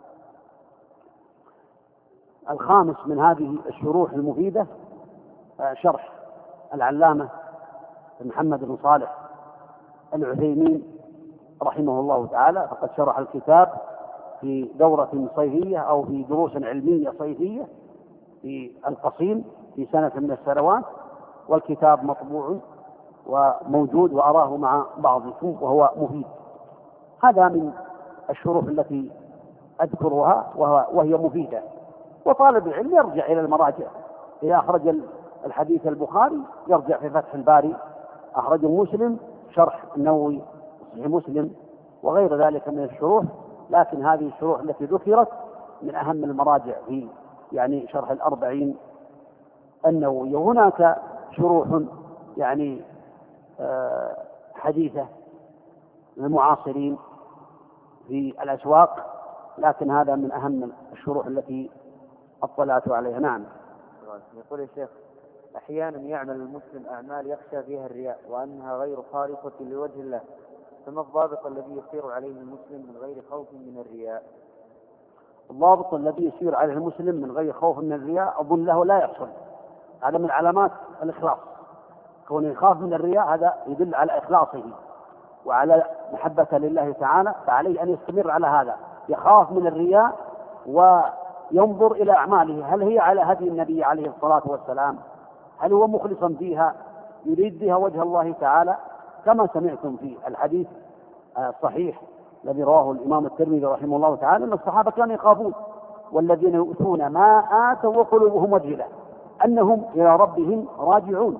الخامس من هذه الشروح المفيدة شرح العلامة محمد بن صالح العثيمين رحمه الله تعالى، فقد شرح الكتاب في دورة صيفية أو في دروس علمية صيفية في القصيم في سنة من السنوات، والكتاب مطبوع وموجود وأراه مع بعضكم وهو مفيد. هذا من الشروح التي أذكرها وهي مفيدة. وطالب العلم يرجع إلى المراجع، إذا أخرج الحديث البخاري يرجع في فتح الباري، أخرج مسلم شرح النووي صحيح مسلم، وغير ذلك من الشروح. لكن هذه الشروح التي ذكرت من أهم المراجع في يعني شرح الأربعين النووي. وهناك شروح يعني آه حديثة للمعاصرين في الأسواق، لكن هذا من أهم الشروح التي اطلعت عليها. نعم. الله. يقول يا شيخ: أحيانا يعمل المسلم أعمال يخشى فيها الرياء وأنها غير خالصة لوجه الله، فما الضابط الذي يسير عليه المسلم من غير خوف من الرياء؟ الضابط الذي يسير عليه المسلم من غير خوف من الرياء أظن له لا يحصل. هذا من علامات الإخلاص، كونه يخاف من الرياء هذا يدل على إخلاصه وعلى محبة لله تعالى، فعليه أن يستمر على هذا، يخاف من الرياء وينظر إلى أعماله هل هي على هدي النبي عليه الصلاة والسلام، هل هو مخلصا فيها يريد بها وجه الله تعالى، كما سمعتم في الحديث الصحيح الذي رواه الإمام الترمذي رحمه الله تعالى أن الصحابة كانوا يخافون والذين يؤتون ما آتوا وقلوبهم وجلة أنهم إلى ربهم راجعون.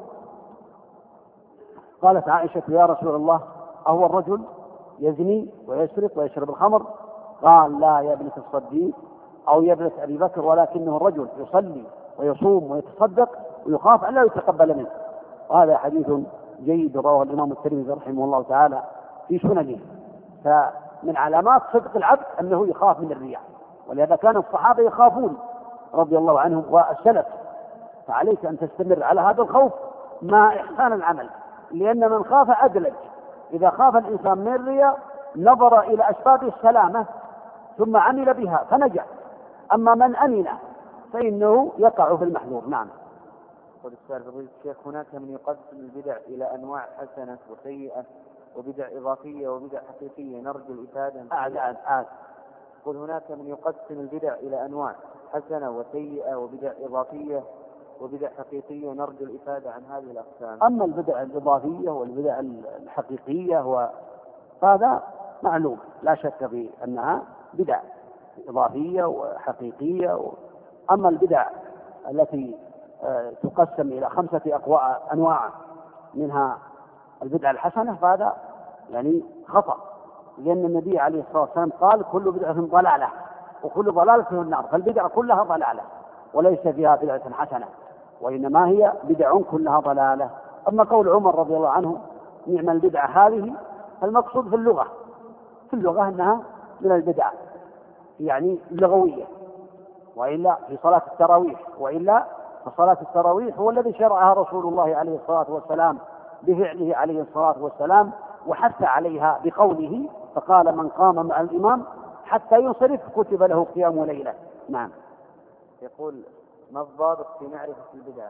قالت عائشة: يا رسول الله أهو الرجل يزني ويسرق ويشرب الخمر؟ قال: لا يا ابنة الصديق أو يا ابنة أبي بكر، ولكنه الرجل يصلي ويصوم ويتصدق ويخاف أن لا يتقبل منه. وهذا حديث جيد رواه الإمام الترمذي رحمه الله تعالى في سننه. فمن علامات صدق العبد أنه يخاف من الرياء، ولهذا كان الصحابة يخافون رضي الله عنهم والسلف، فعليك أن تستمر على هذا الخوف مع إحسان العمل، لأن من خاف أدلج. إذا خاف الإنسان من الرياء نظر إلى أسباب السلامة ثم عمل بها فنجح، أما من أمن فإنه يقع في المحذور. نعم. قل السؤال فضيلة الشيخ: هناك من يقسم البدع إلى أنواع حسنة وسيئة وبدع إضافية وبدع حقيقية نرجو الإفادة. أعد أعد أعد. قل هناك من يقسم البدع إلى أنواع حسنة وسيئة وبدع إضافية وبدع حقيقية نرجو الإفادة عن هذه الأقسام. أما البدع الإضافية والبدع الحقيقية فهذا معلوم لا شك في أنها بدع إضافية وحقيقية. أما البدع التي تقسم إلى خمسة أنواع منها البدع الحسنة فهذا يعني خطأ، لأن النبي عليه الصلاة والسلام قال: كل بدعة ضلالة وكل ضلالة في النار. فالبدع كلها ضلالة وليس فيها بدعة حسنة، وإنما هي بدع كلها ضلالة. أما قول عمر رضي الله عنه: نعم البدعة هذه، المقصود في اللغة في اللغة أنها من البدع يعني اللغوية، وإلا في صلاة التراويح، وإلا فصلاة التراويح هو الذي شرعها رسول الله عليه الصلاة والسلام بفعله عليه الصلاة والسلام، وحث عليها بقوله، فقال: من قام مع الإمام حتى ينصرف كتب له قيام ليلة. نعم. يقول: ما الضابط في معرفة البدعة؟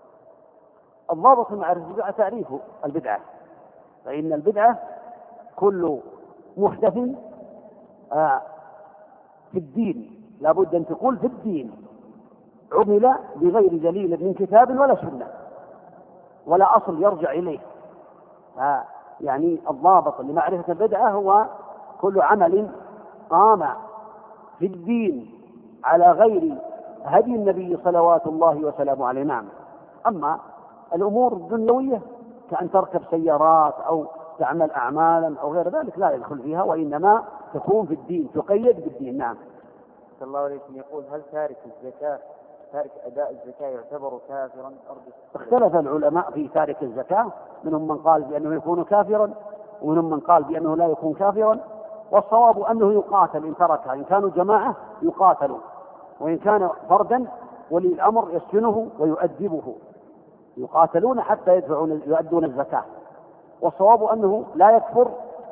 الضابط في معرفة البدعة تعريف البدعة، فإن البدعة كل محدث آه في الدين، لابد أن تقول في الدين، عمل بغير دليل من كتاب ولا سنة ولا أصل يرجع إليه. آه يعني الضابط لمعرفة البدعة هو كل عمل قام في الدين على غير هدي النبي صلوات الله وسلامه عليه. نعم. أما الأمور الدنيوية كأن تركب سيارات أو تعمل أعمالا أو غير ذلك لا يدخل فيها، وإنما تكون في الدين، تقيد بالدين. نعم. صلى الله عليه وسلم يقول: هل تارك الزكاة تارك أداء الزكاة يعتبر كافرا؟ اختلف العلماء في تارك الزكاة، منهم من قال بأنه يكون كافرا ومنهم من قال بأنه لا يكون كافرا، والصواب أنه يقاتل إن تركها، إن كانوا جماعة يقاتلوا، وإن كان فردا ولي الأمر يسجنه ويؤدبه، يقاتلون حتى يدفعون يؤدون الزكاة. والصواب أنه لا يكفر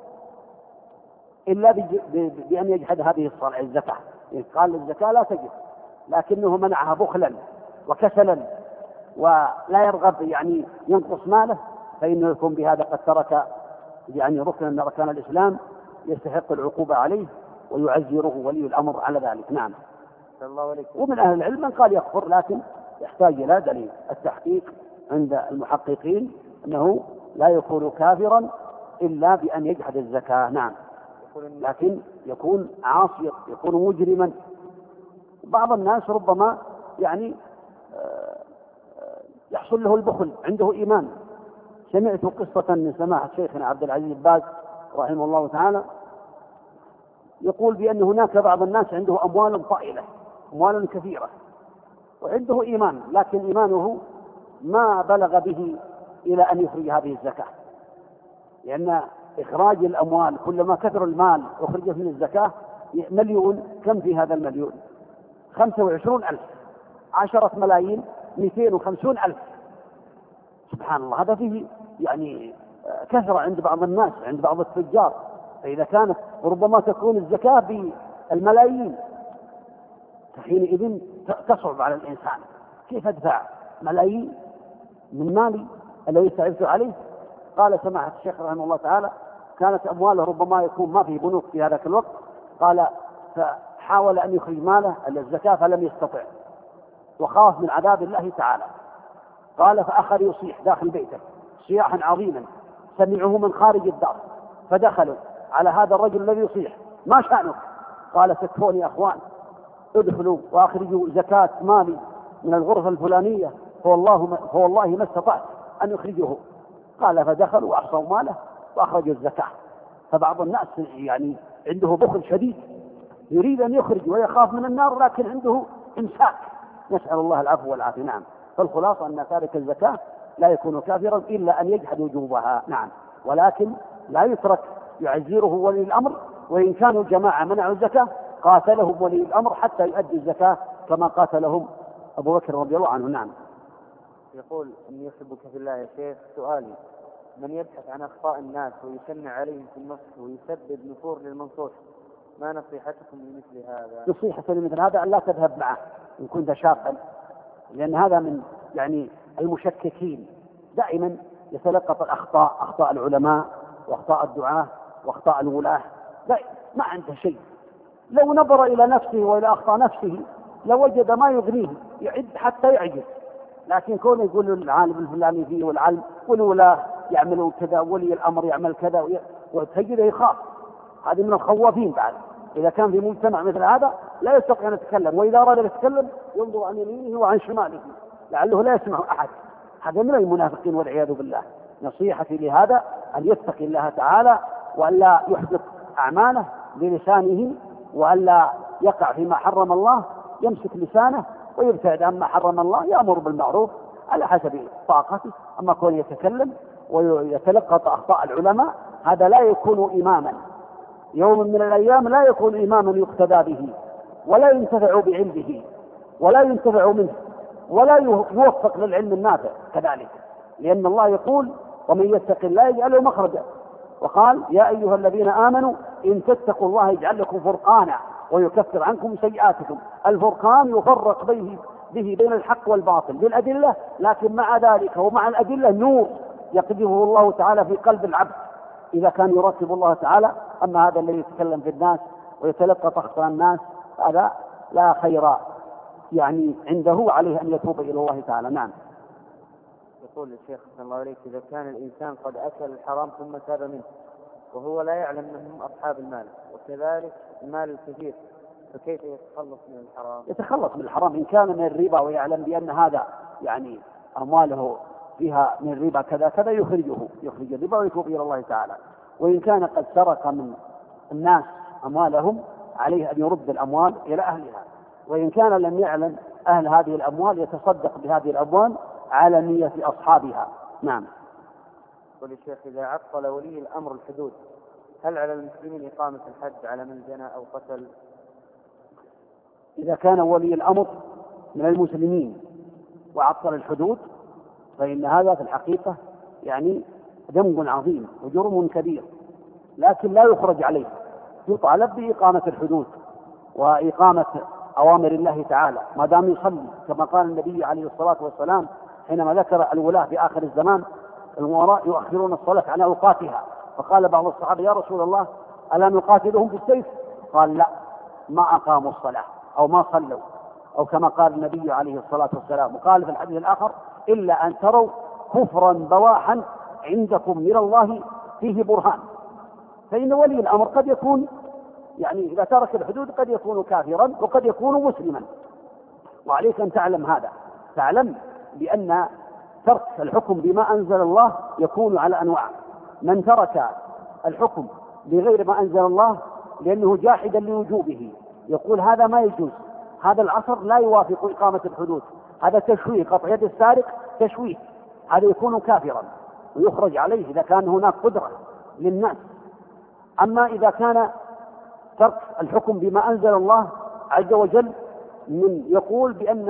إلا بأن يجحد هذه الصلاة الزكاة، يعني قال الزكاة لا تجب لكنه منعها بخلا وكسلا ولا يرغب يعني ينقص ماله، فإنه يكون بهذا قد ترك يعني ركنا من أركان الإسلام يستحق العقوبة عليه ويعزره ولي الأمر على ذلك. نعم. ومن أهل العلم من قال يكفر لكن يحتاج إلى دليل. التحقيق عند المحققين أنه لا يكون كافرا إلا بأن يجحد الزكاة. نعم. لكن يكون عاصيا، يكون مجرما. بعض الناس ربما يعني يحصل له البخل، عنده إيمان. سمعت قصة من سماحة شيخنا عبد العزيز باز رحمه الله تعالى يقول بأن هناك بعض الناس عنده أموال طائلة، أموال كثيرة، وعنده إيمان، لكن إيمانه ما بلغ به إلى أن يخرج هذه الزكاة، لأن إخراج الأموال كلما كثر المال أخرج من الزكاة مليون، كم في هذا المليون؟ خمسة وعشرون ألف، عشرة ملايين مئتين وخمسين ألف. سبحان الله، هذا فيه يعني كثرة عند بعض الناس، عند بعض التجار. فإذا كانت ربما تكون الزكاة بالملايين، فحينئذ تصعب على الإنسان كيف أدفع ملايين من مالي الذي تعبت عليه. قال سماحة الشيخ رحمه الله تعالى كانت أمواله ربما يكون ما في بنوك في هذاك الوقت، قال فحاول أن يخرج ماله الزكاة فلم يستطع وخاف من عذاب الله تعالى. قال فأخذ يصيح داخل بيته صياحا عظيما، سمعه من خارج الدار، فدخلوا على هذا الرجل الذي يصيح: ما شأنك؟ قال: تكفوني أخوان، ادخلوا وأخرجوا زكاة مالي من الغرفة الفلانية، فوالله, فوالله ما استطعت أن يخرجه. قال فدخلوا وأحصوا ماله وأخرجوا الزكاة. فبعض الناس يعني عنده بخل شديد، يريد أن يخرج ويخاف من النار، لكن عنده إمساك، نسأل الله العفو والعافية. نعم، فالخلاصة أن تارك الزكاة لا يكون كافرا إلا أن يجحد وجوبها. نعم، ولكن لا يترك يعزيره ولي الأمر، وإن كانوا جماعة منعوا الزكاة قاتلهم ولي الأمر حتى يؤدي الزكاة كما قاتلهم أبو بكر رضي الله عنه. نعم. يقول: إني أحبك في الله يا شيخ، سؤالي: من يبحث عن أخطاء الناس ويشنع عليهم في النصح ويسبب نفور للمنصوح، ما نصيحتكم لمثل هذا؟ نصيحة لمثل هذا أن لا تذهب معه إن كنت شاقا، لأن هذا من يعني المشككين، دائما يتلقط الأخطاء، أخطاء العلماء وأخطاء الدعاة وأخطاء الولاة، ما عنده شيء. لو نظر إلى نفسه وإلى أخطاء نفسه لوجد ما يغنيه، يعد حتى يعجز. لكن كونه يقول العالم الفلاني فيه والعلم والولاة يعملوا كذا، ولي الأمر يعمل كذا، وتجده يخاف. هذه من الخوافين بعد. إذا كان في مجتمع مثل هذا لا يستطيع أن يتكلم، وإذا أراد أن يتكلم ينظر عن يمينه وعن شماله لعله لا يسمع أحد. هذا من المنافقين والعياذ بالله. نصيحتي لهذا أن يتقي الله تعالى، وأن لا يحدث أعماله بلسانه، وأن لا يقع فيما حرم الله، يمسك لسانه ويبتعد عما حرم الله، يأمر بالمعروف على حسب طاقته. أما كون يتكلم ويتلقط أخطاء العلماء هذا لا يكون إماما، يوم من الأيام لا يكون إماما يقتدى به، ولا ينتفع بعلمه ولا ينتفع منه، ولا يوفق للعلم النافع كذلك، لأن الله يقول: ومن يتق الله يجعل له مخرجا. وقال: يا أيها الذين آمنوا إن تتقوا الله يجعل لكم فرقانا ويكفر عنكم سيئاتكم. الفرقان يفرق به, به بين الحق والباطل بالأدلة، لكن مع ذلك ومع الأدلة نور يقذفه الله تعالى في قلب العبد إذا كان يرتب الله تعالى. أما هذا الذي يتكلم في الناس ويتلقى أخطاء الناس هذا لا خير يعني عنده، عليه أن يتوب إلى الله تعالى. نعم. يقول الشيخ صلى الله عليه: إذا كان الإنسان قد أكل الحرام ثم تاب منه وهو لا يعلم أنهم أصحاب المال، وكذلك المال الكثير، فكيف يتخلص من الحرام؟ يتخلص من الحرام إن كان من الربا ويعلم بأن هذا يعني أمواله فيها من الربا كذا كذا، يخرجه يخرج الربا ويتوب إلى الله تعالى. وإن كان قد سرق من الناس أموالهم عليه أن يرد الأموال إلى أهلها. وإن كان لم يعلم أهل هذه الأموال يتصدق بهذه الأموال على نية أصحابها. نعم. يقول الشيخ: إذا عطل ولي الأمر الحدود هل على المسلمين إقامة الحد على من زنى أو قتل؟ إذا كان ولي الأمر من المسلمين وعطل الحدود فإن هذا في الحقيقة يعني ذنب عظيم وجرم كبير، لكن لا يخرج عليه، يطالب بإقامة الحدود وإقامة أوامر الله تعالى ما دام يصلي، كما قال النبي عليه الصلاة والسلام حينما ذكر الولاة في آخر الزمان: الوراء يؤخرون الصلاة عن أوقاتها. فقال بعض الصحابة: يا رسول الله ألا نقاتلهم بالسيف؟ قال: لا، ما أقاموا الصلاة أو ما صلوا، أو كما قال النبي عليه الصلاة والسلام. وقال في الحديث الآخر: إلا أن تروا كفرا بواحا عندكم من الله فيه برهان. فإن ولي الأمر قد يكون يعني إذا ترك الحدود قد يكون كافرا وقد يكون مسلما، وعليك أن تعلم هذا. تعلم بأن ترك الحكم بما أنزل الله يكون على أنواع: من ترك الحكم بغير ما أنزل الله لأنه جاحدا لوجوبه، يقول هذا ما يجوز، هذا العصر لا يوافق إقامة الحدود، هذا تشويه، قطع يد السارق تشويه، هذا يكون كافرا ويخرج عليه إذا كان هناك قدرة للناس. أما إذا كان ترك الحكم بما أنزل الله عز وجل من يقول بأن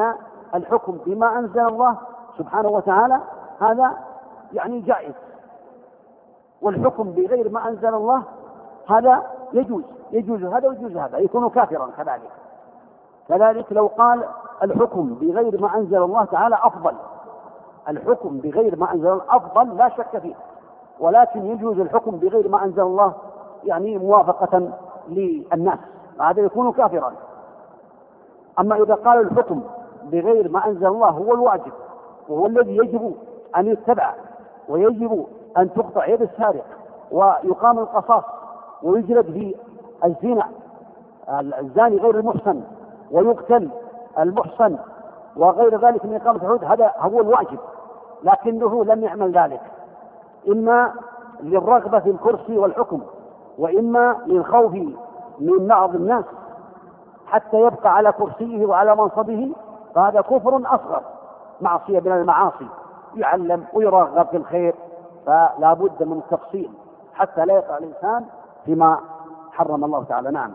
الحكم بما أنزل الله سبحانه وتعالى هذا يعني جائز، والحكم بغير ما أنزل الله هذا يجوز، يجوز هذا ويجوز هذا، يكون كافرا كذلك. كذلك لو قال الحكم بغير ما أنزل الله تعالى أفضل، الحكم بغير ما أنزل الله أفضل لا شك فيه، ولكن يجوز الحكم بغير ما أنزل الله يعني موافقة للناس، هذا يكون كافرا. أما إذا قال الحكم بغير ما أنزل الله هو الواجب وهو الذي يجب أن يتبع، ويجب أن تقطع يد السارق ويقام القصاص ويجلد في الزنا الزاني غير المحصن ويقتل المحصن وغير ذلك من إقامة الحدود، هذا هو الواجب، لكنه لم يعمل ذلك، إما للرغبة في الكرسي والحكم، وإما للخوف من بعض الناس حتى يبقى على كرسيه وعلى منصبه، فهذا كفر أصغر، معصية من المعاصي، يعلم ويرغب في الخير، فلا بد من التفصيل حتى لا يقع الإنسان فيما حرم الله تعالى. نعم.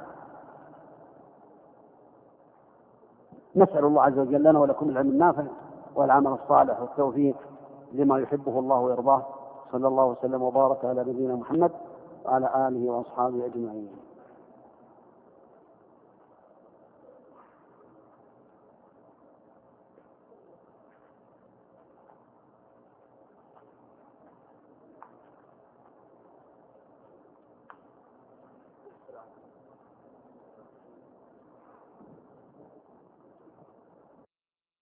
نسأل الله عز وجل لنا ولكم العلم النافع والعمل الصالح والتوفيق لما يحبه الله ويرضاه. صلى الله وسلم وبارك على نبينا محمد وعلى آله وأصحابه أجمعين.